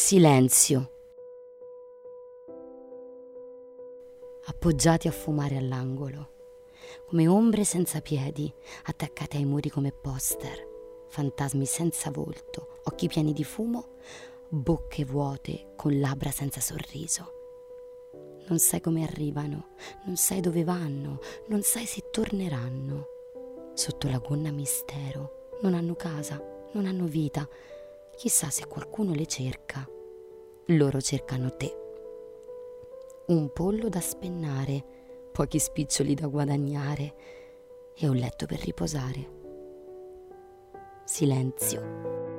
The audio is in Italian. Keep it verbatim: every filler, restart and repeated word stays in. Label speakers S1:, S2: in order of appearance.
S1: Silenzio. Appoggiati a fumare all'angolo, come ombre senza piedi, attaccate ai muri come poster, fantasmi senza volto, occhi pieni di fumo, bocche vuote con labbra senza sorriso. Non sai come arrivano, non sai dove vanno, non sai se torneranno. Sotto la gonna mistero, non hanno casa, non hanno vita. Chissà se qualcuno le cerca. Loro cercano te. Un pollo da spennare, pochi spiccioli da guadagnare e un letto per riposare. Silenzio.